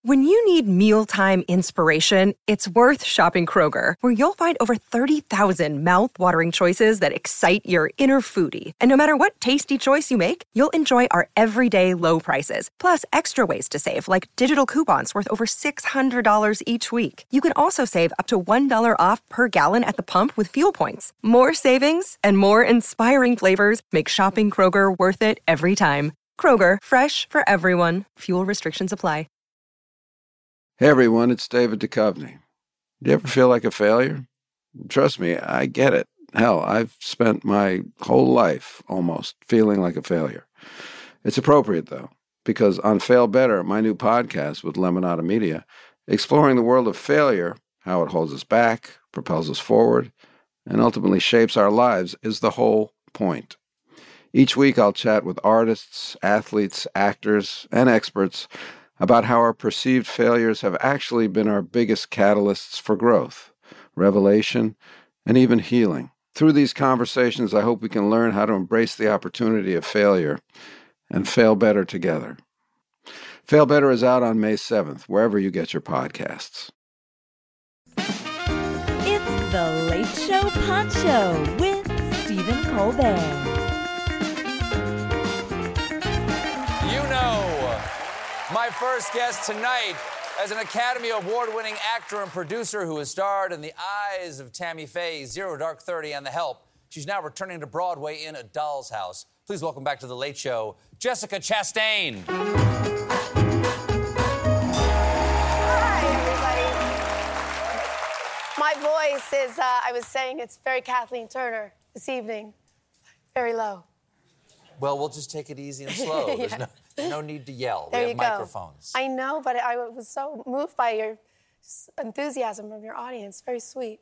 When you need mealtime inspiration, it's worth shopping Kroger, where you'll find over 30,000 mouth-watering choices that excite your inner foodie. And no matter what tasty choice you make, you'll enjoy our everyday low prices, plus extra ways to save, like digital coupons worth over $600 each week. You can also save up to $1 off per gallon at the pump with fuel points. More savings and more inspiring flavors make shopping Kroger worth it every time. Kroger, fresh for everyone. Fuel restrictions apply. Hey everyone, it's David Duchovny. Do you ever feel like a failure? Trust me, I get it. Hell, I've spent my whole life almost feeling like a failure. It's appropriate, though, because on Fail Better, my new podcast with Lemonada Media, exploring the world of failure, how it holds us back, propels us forward, and ultimately shapes our lives, is the whole point. Each week I'll chat with artists, athletes, actors, and experts about how our perceived failures have actually been our biggest catalysts for growth, revelation, and even healing. Through these conversations, I hope we can learn how to embrace the opportunity of failure and fail better together. Fail Better is out on May 7th, wherever you get your podcasts. It's The Late Show Pod Show with Stephen Colbert. My first guest tonight as an Academy Award-winning actor and producer who has starred in The Eyes of Tammy Faye, Zero Dark 30, and The Help. She's now returning to Broadway in A Doll's House. Please welcome back to The Late Show, Jessica Chastain. Hi, everybody. My voice is, I was saying, it's very Kathleen Turner this evening. Very low. Well, we'll just take it easy and slow. Yeah. There's no need to yell. There we have you go. microphones. I know, but I was so moved by your enthusiasm from your audience. Very sweet.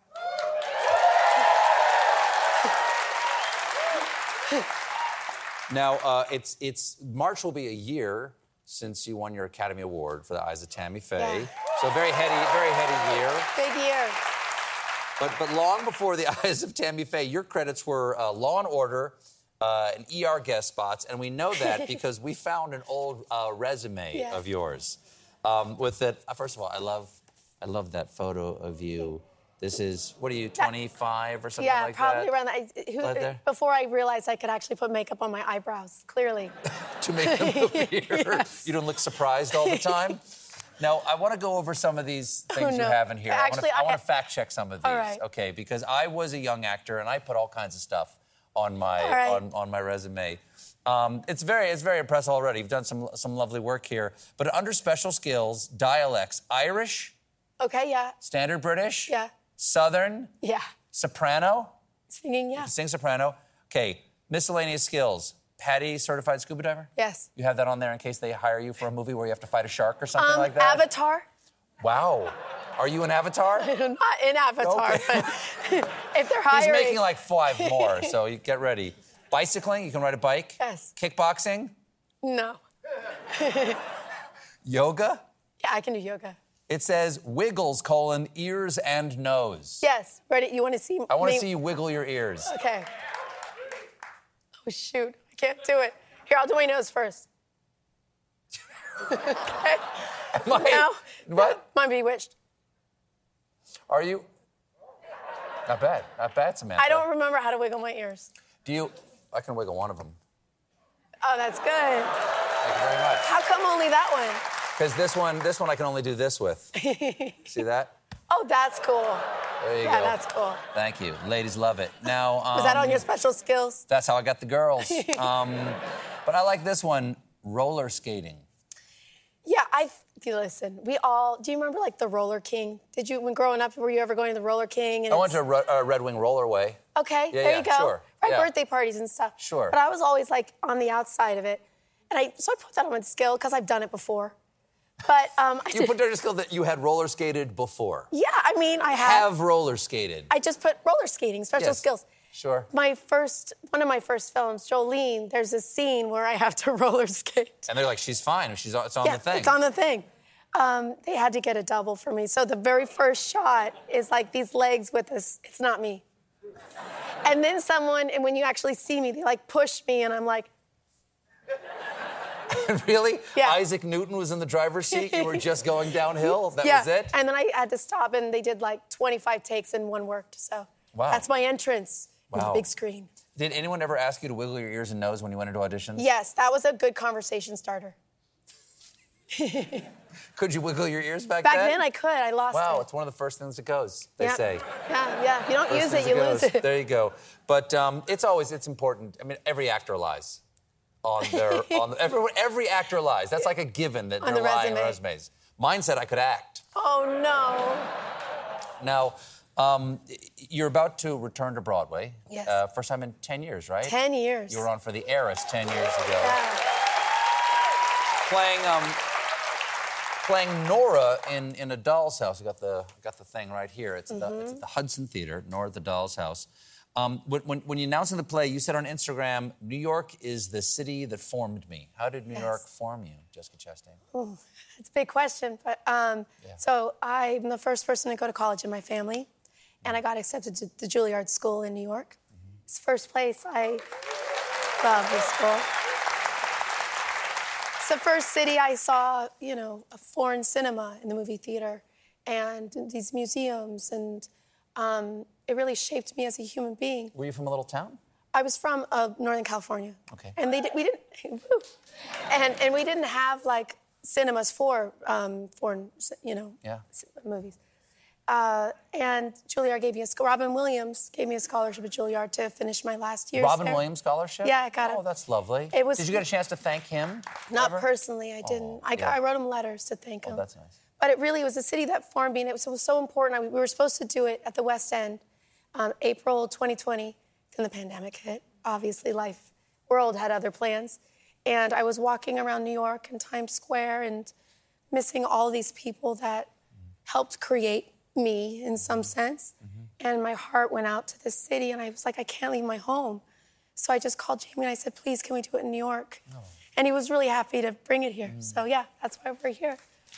Now, it's March will be a year since you won your Academy Award for The Eyes of Tammy Faye. Yeah. So very heady year. Big year. But long before The Eyes of Tammy Faye, your credits were Law and Order, and ER guest spots, and we know that because we found an old resume of yours. With it, first of all, I love that photo of you. This is, what are you, 25 or something like that? Yeah, probably around that. Right there? Before I realized I could actually put makeup on my eyebrows, clearly. To make them appear. Yes. You don't look surprised all the time? Now, I want to go over some of these things you have in here. Actually, I want to fact check some of these. All right. Okay, because I was a young actor, and I put all kinds of stuff on my on my resume. It's very impressive already. You've done some lovely work here. But under special skills, dialects, Irish. Okay, yeah. Standard British. Yeah. Southern. Yeah. Soprano. Singing, yeah. You can sing soprano. Okay. Miscellaneous skills. Patty, certified scuba diver. Yes. You have that on there in case they hire you for a movie where you have to fight a shark or something like that. Avatar. Wow. Are you an Avatar? Not in Avatar, Okay. but if they're hiring. He's making like 5 more, so you get ready. Bicycling, you can ride a bike? Yes. Kickboxing? No. Yoga? Yeah, I can do yoga. It says wiggles, ears and nose. Yes. Ready? You want to see? I want to see you wiggle your ears. Okay. Oh, shoot. I can't do it. Here, I'll do my nose first. Okay. What? Might be bewitched. Are you? Not bad, Samantha. I don't remember how to wiggle my ears. I can wiggle one of them. Oh, that's good. Thank you very much. How come only that one? Because this one I can only do this with. See that? Oh, that's cool. There you go. Yeah, that's cool. Thank you. Ladies love it. Now, Was that on your special skills? That's how I got the girls. But I like this one, roller skating. Yeah, listen, do you remember like the Roller King? When growing up, were you ever going to the Roller King? And I went to Red Wing Rollerway. Okay, Yeah, there you go. Sure. Right, Yeah. birthday parties and stuff. Sure. But I was always like on the outside of it. And so I put that on my skill because I've done it before. But You put down your skill that you had roller skated before. Yeah, I mean, I have roller skated. I just put roller skating, special skills. Sure. One of my first films, Jolene, there's a scene where I have to roller skate. And they're like, she's fine. It's on the thing. It's on the thing. They had to get a double for me. So the very first shot is like these legs with this. It's not me. And then and when you actually see me, they like push me, and I'm like. Really? Yeah. Isaac Newton was in the driver's seat. You were just going downhill. That was it. And then I had to stop, and they did like 25 takes, and one worked. So that's my entrance with the big screen. Did anyone ever ask you to wiggle your ears and nose when you went into auditions? Yes, that was a good conversation starter. Could you wiggle your ears back then? Back then I could. I lost it. Wow, it's one of the first things that goes, they say. Yeah. If you don't use it, you lose it. There you go. But it's important. I mean, every actor lies. Every actor lies. That's like a given that they're lying on resumes. Mine said I could act. Oh, no. Now, you're about to return to Broadway. Yes. First time in 10 years, right? 10 years. You were on for The Heiress 10 years ago. Yeah. Playing Nora in A Doll's House. I got the thing right here. It's, it's at the Hudson Theater, Nora at the Doll's House. When you announced in the play, you said on Instagram, New York is the city that formed me. How did New York form you, Jessica Chastain? Oh, it's a big question. But so I'm the first person to go to college in my family, and I got accepted to the Juilliard School in New York. It's the first place. I love this school. It's the first city I saw, a foreign cinema in the movie theater, and these museums, and it really shaped me as a human being. Were you from a little town? I was from Northern California. Okay. And we didn't have like cinemas for foreign, movies. And Juilliard gave me Robin Williams gave me a scholarship at Juilliard to finish my last year. Robin Williams scholarship? Yeah, I got it. Oh, that's lovely. Did you get a chance to thank him? Not personally, I didn't. I wrote him letters to thank him. Oh, that's nice. But it really was a city that formed me, and it was so important. We were supposed to do it at the West End, April 2020. Then the pandemic hit. Obviously, world had other plans. And I was walking around New York and Times Square and missing all these people that helped create me in some sense. And my heart went out to this city, and I was like, I can't leave my home. So I just called Jamie and I said, please, can we do it in New York? Oh. And he was really happy to bring it here. So yeah, that's why we're here.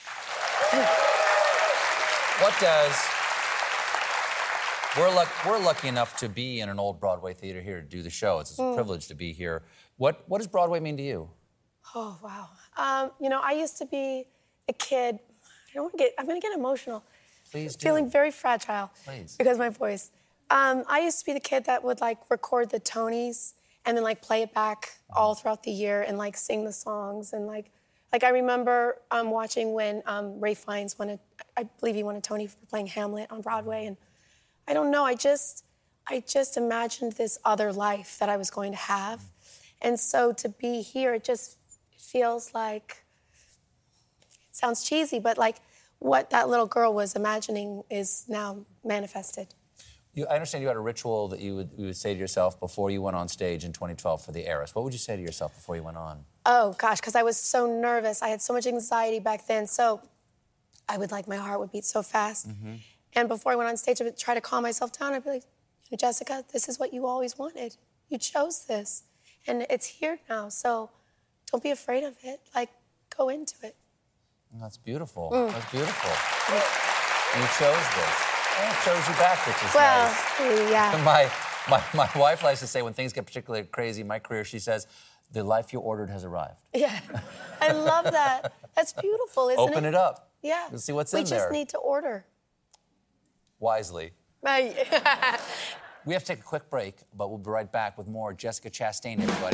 We're lucky enough to be in an old Broadway theater here to do the show. It's a privilege to be here. What does Broadway mean to you? Oh, wow. I used to be a kid. I'm going to get emotional. Please do. Feeling very fragile. Please. Because of my voice. I used to be the kid that would record the Tonys and then play it back all throughout the year and sing the songs and I remember watching when Ralph Fiennes I believe he won a Tony for playing Hamlet on Broadway, and I don't know, I just imagined this other life that I was going to have, and so to be here, it feels like, it sounds cheesy, but what that little girl was imagining is now manifested. I understand you had a ritual that you would say to yourself before you went on stage in 2012 for The Heiress. What would you say to yourself before you went on? Oh, gosh, because I was so nervous. I had so much anxiety back then. So I would my heart would beat so fast. And before I went on stage, I would try to calm myself down. I'd be like, Jessica, this is what you always wanted. You chose this. And it's here now. So don't be afraid of it. Go into it. That's beautiful. That's beautiful. You chose this. And it chose you back, which is nice. Yeah. My wife likes to say when things get particularly crazy in my career, she says, the life you ordered has arrived. Yeah. I love that. That's beautiful, isn't it? Open it up. Yeah. You'll see what's in there. We just need to order. Wisely. Right. We have to take a quick break, but we'll be right back with more Jessica Chastain, everybody.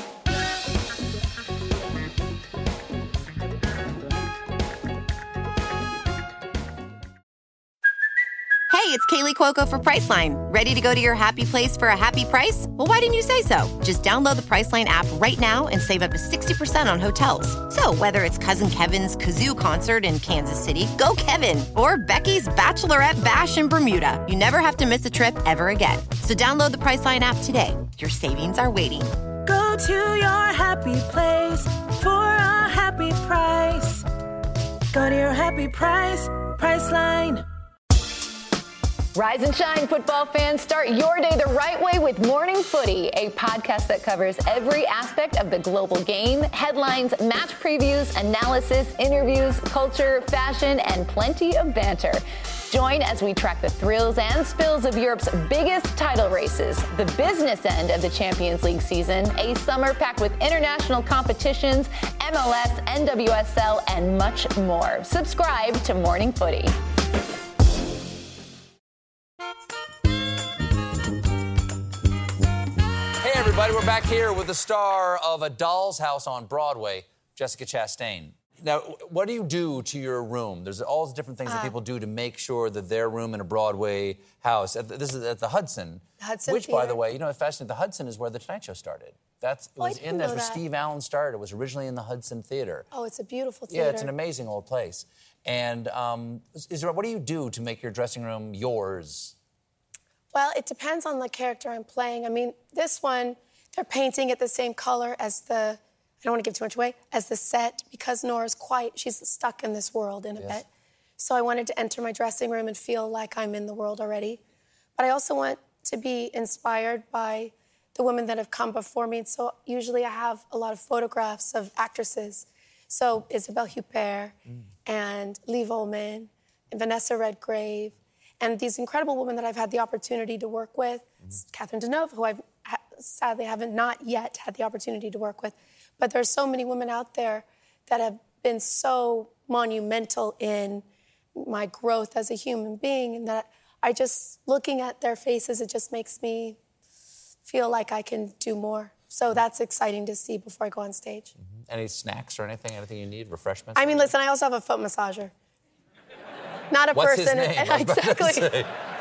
Hey, it's Kaylee Cuoco for Priceline. Ready to go to your happy place for a happy price? Well, why didn't you say so? Just download the Priceline app right now and save up to 60% on hotels. So whether it's Cousin Kevin's Kazoo Concert in Kansas City, go Kevin, or Becky's Bachelorette Bash in Bermuda, you never have to miss a trip ever again. So download the Priceline app today. Your savings are waiting. Go to your happy place for a happy price. Go to your happy price, Priceline. Rise and shine, football fans. Start your day the right way with Morning Footy, a podcast that covers every aspect of the global game. Headlines, match previews, analysis, interviews, culture, fashion, and plenty of banter. Join as we track the thrills and spills of Europe's biggest title races, the business end of the Champions League season, a summer packed with international competitions, MLS, NWSL, and much more. Subscribe to Morning Footy. Hey, everybody, we're back here with the star of A Doll's House on Broadway, Jessica Chastain. Now, what do you do to your room? There's all the different things that people do to make sure that their room in a Broadway house. This is at the Hudson. Hudson which, Theater. by the way, you know, it's fascinating. The Hudson is where the Tonight Show started. That's I didn't know where that. Steve Allen started. It was originally in the Hudson Theater. Oh, it's a beautiful theater. Yeah, it's an amazing old place. And what do you do to make your dressing room yours? Well, it depends on the character I'm playing. I mean, this one, they're painting it the same color as the, I don't want to give too much away, as the set, because Nora's she's stuck in this world in a bit. So I wanted to enter my dressing room and feel like I'm in the world already. But I also want to be inspired by the women that have come before me. So usually I have a lot of photographs of actresses. So Isabelle Huppert and Liv Ullmann and Vanessa Redgrave and these incredible women that I've had the opportunity to work with. Catherine Deneuve, who I've sadly haven't not yet had the opportunity to work with. But there's so many women out there that have been so monumental in my growth as a human being, and that I just, looking at their faces, it just makes me feel like I can do more. So that's exciting to see before I go on stage. Any snacks or anything you need, refreshments? I mean, listen, I also have a foot massager. Not a What's person. his name? Exactly.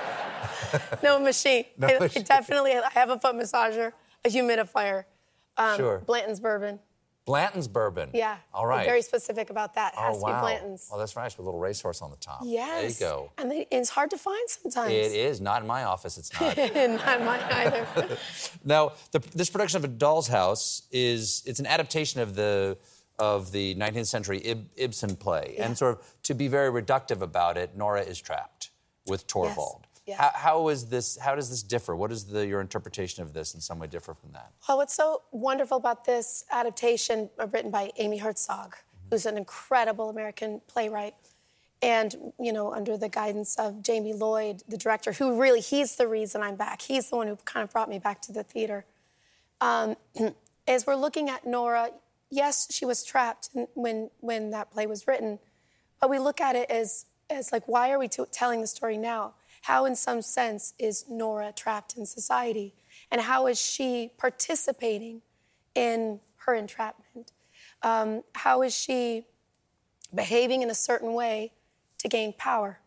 No machine. I definitely have a foot massager, a humidifier. Sure. Blanton's bourbon. Blanton's bourbon. Yeah. All right. I'm very specific about that. It has to be Blanton's. Oh, that's nice with a little racehorse on the top. Yes. There you go. And it's hard to find sometimes. It is. Not in my office, it's not. Not mine either. Now, this production of A Doll's House it's an adaptation of the 19th century Ibsen play. Yeah. And sort of, to be very reductive about it, Nora is trapped with Torvald. Yes. How does this differ? What is your interpretation of this in some way differ from that? Well, what's so wonderful about this adaptation, written by Amy Herzog, who's an incredible American playwright, and, you know, under the guidance of Jamie Lloyd, the director, who really, he's the reason I'm back. He's the one who kind of brought me back to the theater. As we're looking at Nora, yes, she was trapped when that play was written, but we look at it as like, why are we telling the story now? How, in some sense, is Nora trapped in society? And how is she participating in her entrapment? How is she behaving in a certain way to gain power?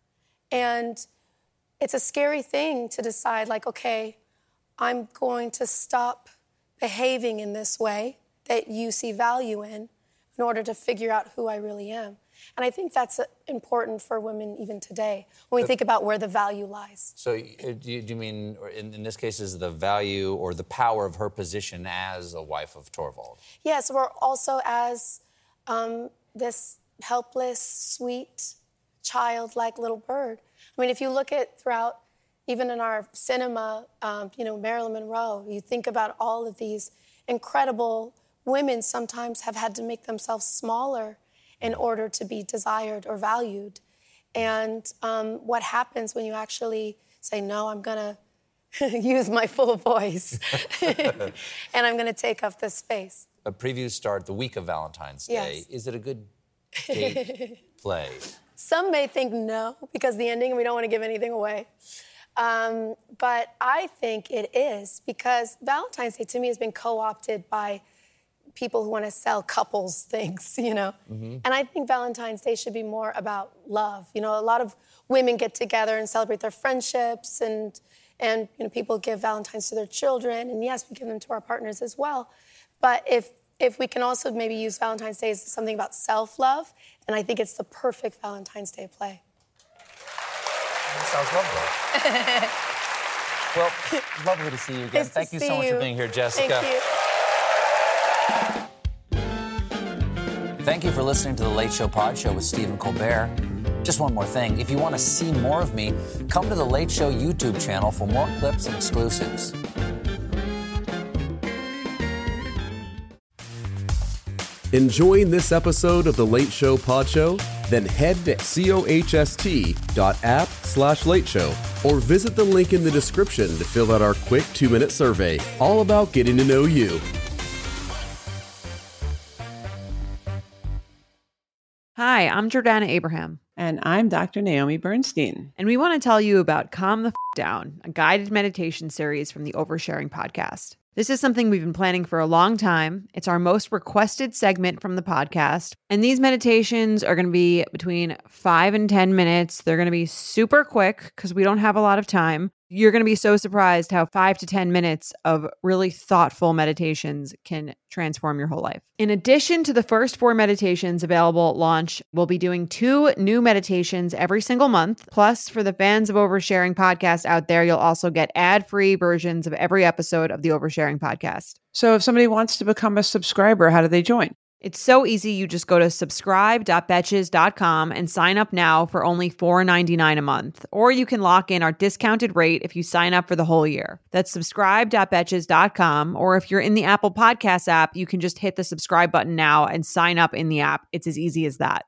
And it's a scary thing to decide, like, okay, I'm going to stop behaving in this way that you see value in order to figure out who I really am. And I think that's important for women even today, when we think about where the value lies. So do you mean, in this case, is the value or the power of her position as a wife of Torvald? Yes, we're also as this helpless, sweet, childlike little bird. I mean, if you look at throughout, even in our cinema, Marilyn Monroe, you think about all of these incredible women sometimes have had to make themselves smaller in order to be desired or valued. And what happens when you actually say, no, I'm going to use my full voice and I'm going to take up this space. Previews start the week of Valentine's Day. Yes. Is it a good date play? Some may think no, because the ending, we don't want to give anything away. But I think it is, because Valentine's Day to me has been co-opted by people who want to sell couples things, you know? Mm-hmm. And I think Valentine's Day should be more about love. You know, a lot of women get together and celebrate their friendships, and people give Valentine's to their children, and yes, we give them to our partners as well. But if we can also maybe use Valentine's Day as something about self-love, and I think it's the perfect Valentine's Day play. That sounds lovely. Well, lovely to see you again. Nice Thank you so much for being here, Jessica. Thank you. Thank you for listening to The Late Show Pod Show with Stephen Colbert. Just one more thing. If you want to see more of me, come to The Late Show YouTube channel for more clips and exclusives. Enjoying this episode of The Late Show Pod Show? Then head to cohost.app/Late Show or visit the link in the description to fill out our quick 2-minute survey, all about getting to know you. Hi, I'm Jordana Abraham. And I'm Dr. Naomi Bernstein. And we want to tell you about Calm the Down, a guided meditation series from the Oversharing podcast. This is something we've been planning for a long time. It's our most requested segment from the podcast. And these meditations are going to be between 5 and 10 minutes. They're going to be super quick because we don't have a lot of time. You're going to be so surprised how 5 to 10 minutes of really thoughtful meditations can transform your whole life. In addition to the first 4 meditations available at launch, we'll be doing 2 new meditations every single month. Plus, for the fans of Oversharing podcast out there, you'll also get ad-free versions of every episode of the Oversharing podcast. So if somebody wants to become a subscriber, how do they join? It's so easy. You just go to subscribe.betches.com and sign up now for only $4.99 a month. Or you can lock in our discounted rate if you sign up for the whole year. That's subscribe.betches.com. Or if you're in the Apple Podcasts app, you can just hit the subscribe button now and sign up in the app. It's as easy as that.